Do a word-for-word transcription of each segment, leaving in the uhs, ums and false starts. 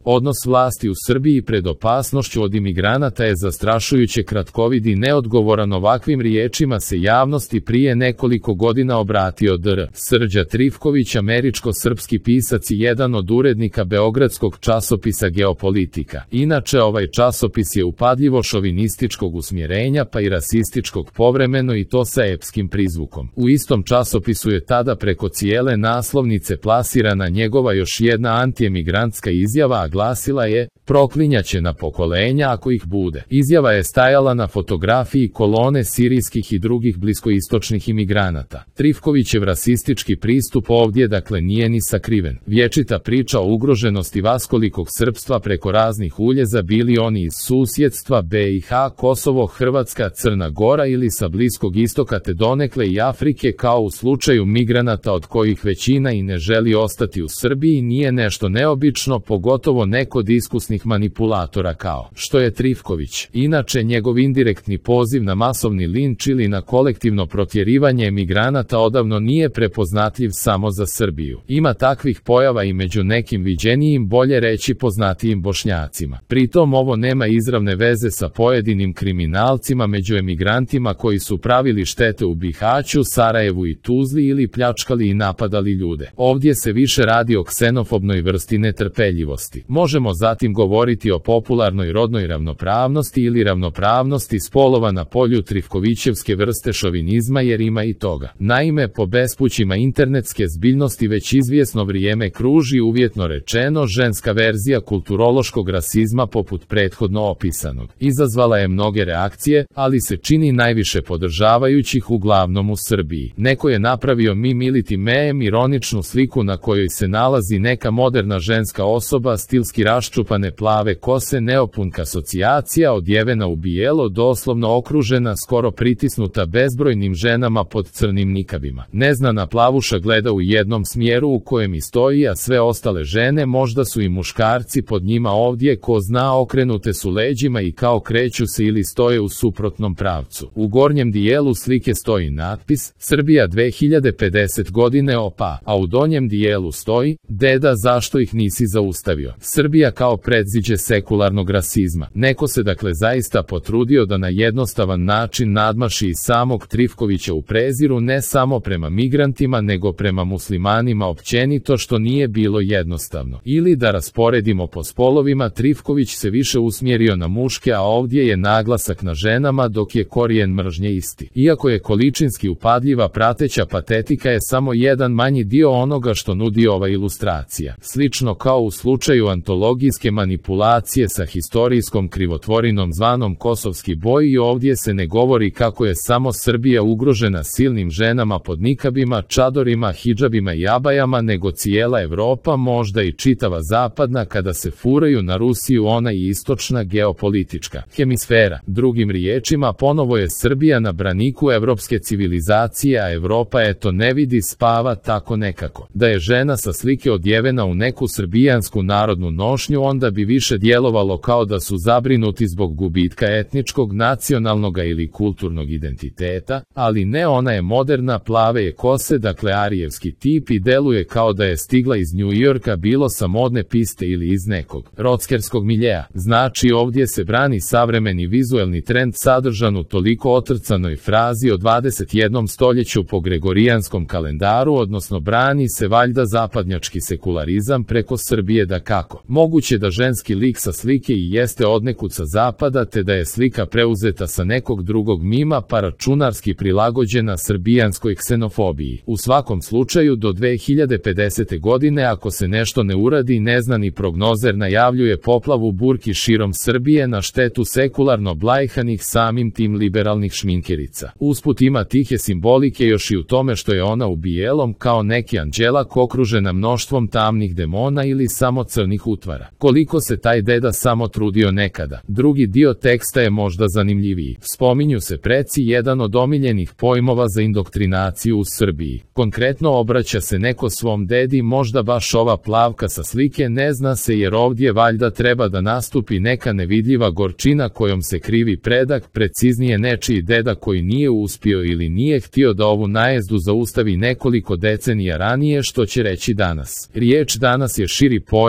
Odnos vlasti u Srbiji pred opasnošću od imigranata je zastrašujuće kratkovid i neodgovoran. Ovakvim riječima se javnosti prije nekoliko godina obratio dr. Srđa Trifković, američko-srpski pisac i jedan od urednika beogradskog časopisa Geopolitika. Inače, ovaj časopis je upadljivo šovinističkog usmjerenja pa i rasističkog povremeno, i to sa epskim prizvukom. U istom časopisu je tada preko cijele naslovnice plasirana njegova još jedna antiemigrantska izjava, a glasila je: proklinjaće na pokolenja ako ih bude. Izjava je stajala na fotografiji kolone sirijskih i drugih bliskoistočnih imigranata. Trifkovićev rasistički pristup ovdje dakle nije ni sakriven. Vječita priča o ugroženosti vaskolikog srpstva preko raznih uljeza, bili oni iz susjedstva be i ha, Kosovo, Hrvatska, Crna Gora ili sa Bliskog istoka te donekle i Afrike, kao u slučaju migranata od kojih većina i ne želi ostati u Srbiji, nije nešto neobično, pogotovo ne kod iskusnih manipulatora kao što je Trifković. Inače, njegov indirektni poziv na masovni linč ili na kolektivno protjerivanje emigranata odavno nije prepoznatljiv samo za Srbiju. Ima takvih pojava i među nekim viđenijim, bolje reći poznatijim Bošnjacima. Pritom ovo nema izravne veze sa pojedinim kriminalcima među emigrantima koji su pravili štete u Bihaću, Sarajevu i Tuzli ili pljačkali i napadali ljude. Ovdje se više radi o ksenofobnoj vrsti netrpeljivosti. Možemo zatim govoriti o popularnoj rodnoj ravnopravnosti ili ravnopravnosti spolova na polju Trifkovićevske vrste šovinizma, jer ima i toga. Naime, po bespućima internetske zbiljnosti već izvjesno vrijeme kruži, uvjetno rečeno, ženska verzija kulturološkog rasizma poput prethodno opisanog. Izazvala je mnoge reakcije, ali se čini najviše podržavajućih, uglavnom u Srbiji. Neko je napravio mim iliti mem, ironičnu sliku na kojoj se nalazi neka moderna ženska osoba, stilski raščupane plave kose, neopunka asocijacija, odjevena u bijelo, doslovno okružena, skoro pritisnuta bezbrojnim ženama pod crnim nikabima. Neznana plavuša gleda u jednom smjeru u kojem i stoji, a sve ostale žene, možda su i muškarci pod njima ovdje, ko zna, okrenute su leđima i kao kreću se ili stoje u suprotnom pravcu. U gornjem dijelu slike stoji natpis Srbija dve hiljade pedesete godine opa, a u donjem dijelu stoji: deda, zašto ih nisi zaustavio? Srbija kao predziđe sekularnog rasizma. Neko se dakle zaista potrudio da na jednostavan način nadmaši i samog Trifkovića u preziru ne samo prema migrantima nego prema muslimanima općenito, što nije bilo jednostavno. Ili da rasporedimo po spolovima, Trifković se više usmjerio na muške, a ovdje je naglasak na ženama, dok je korijen mržnje isti. Iako je količinski upadljiva, prateća patetika je samo jedan manji dio onoga što nudi ova ilustracija. Slično kao u slučaju antologijske manipulacije sa historijskom krivotvorinom zvanom Kosovski boj, i ovdje se ne govori kako je samo Srbija ugrožena silnim ženama pod nikabima, čadorima, hidžabima i abajama, nego cijela Evropa, možda i čitava zapadna, kada se furaju na Rusiju ona i istočna geopolitička hemisfera. Drugim riječima, ponovo je Srbija na braniku evropske civilizacije, a Evropa eto ne vidi, spava tako nekako. Da je žena sa slike odjevena u neku srbijansku narodnu nošnju, onda bi više djelovalo kao da su zabrinuti zbog gubitka etničkog, nacionalnog ili kulturnog identiteta, ali ne, ona je moderna, plave je kose, dakle arijevski tip, i deluje kao da je stigla iz New Yorka, bilo sa modne piste ili iz nekog rockerskog miljeja. Znači, ovdje se brani savremeni vizuelni trend sadržan u toliko otrcanoj frazi o dvadeset jednom stoljeću po gregorijanskom kalendaru, odnosno brani se valjda zapadnjački sekularizam preko Srbije. Da kako moguće da ženski lik sa slike i jeste odnekud sa zapada, te da je slika preuzeta sa nekog drugog mima, pa računarski prilagođena srbijanskoj ksenofobiji. U svakom slučaju, do dve hiljade pedesete godine, ako se nešto ne uradi, neznani prognozer najavljuje poplavu burki širom Srbije na štetu sekularno blajhanih, samim tim liberalnih šminkerica. Usput ima tihe simbolike još i u tome što je ona u bijelom kao neki anđelak okružena mnoštvom tamnih demona ili samo crnih utvara. Koliko se taj deda samo trudio nekada. Drugi dio teksta je možda zanimljiviji. Spominju se preci, jedan od omiljenih pojmova za indoktrinaciju u Srbiji. Konkretno obraća se neko svom dedi, možda baš ova plavka sa slike, ne zna se, jer ovdje valjda treba da nastupi neka nevidljiva gorčina kojom se krivi predak, preciznije nečiji deda koji nije uspio ili nije htio da ovu najezdu zaustavi nekoliko decenija ranije, što će reći danas. Riječ danas je širi pojam u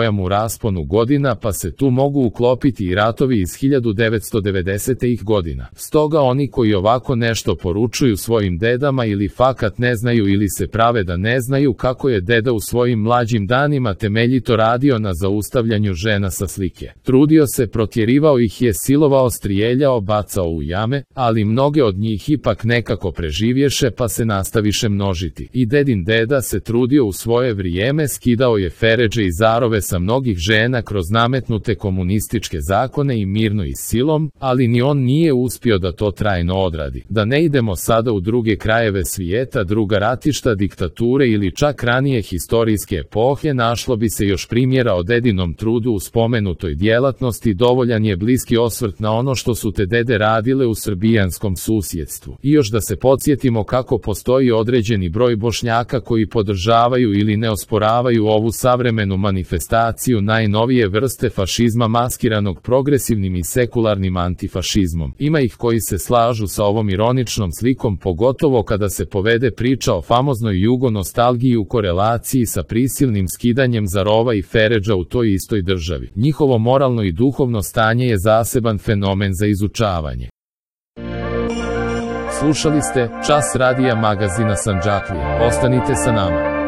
rasponu godina, pa se tu mogu uklopiti i ratovi iz hiljadu devetsto devedesetih godina. Stoga oni koji ovako nešto poručuju svojim dedama ili fakat ne znaju ili se prave da ne znaju kako je deda u svojim mlađim danima temeljito radio na zaustavljanju žena sa slike. Trudio se, protjerivao ih je, silovao, strijeljao, bacao u jame, ali mnoge od njih ipak nekako preživješe pa se nastaviše množiti. I dedin deda se trudio u svoje vrijeme, skidao je feredže i zarove sa mnogih žena kroz nametnute komunističke zakone i mirno i silom, ali ni on nije uspio da to trajno odradi. Da ne idemo sada u druge krajeve svijeta, druga ratišta, diktature ili čak ranije historijske epohe, našlo bi se još primjera o dedinom trudu u spomenutoj djelatnosti. Dovoljan je bliski osvrt na ono što su te dede radile u srbijanskom susjedstvu. I još da se podsjetimo kako postoji određeni broj Bošnjaka koji podržavaju ili ne osporavaju ovu savremenu manifestaciju najnovije vrste fašizma maskiranog progresivnim i sekularnim antifašizmom. Ima ih koji se slažu sa ovom ironičnom slikom, pogotovo kada se povede priča o famoznoj jugonostalgiji u korelaciji sa prisilnim skidanjem zarova i feredža u toj istoj državi. Njihovo moralno i duhovno stanje je zaseban fenomen za izučavanje. Slušali ste Čas radija magazina Sandžaklija. Ostanite sa nama.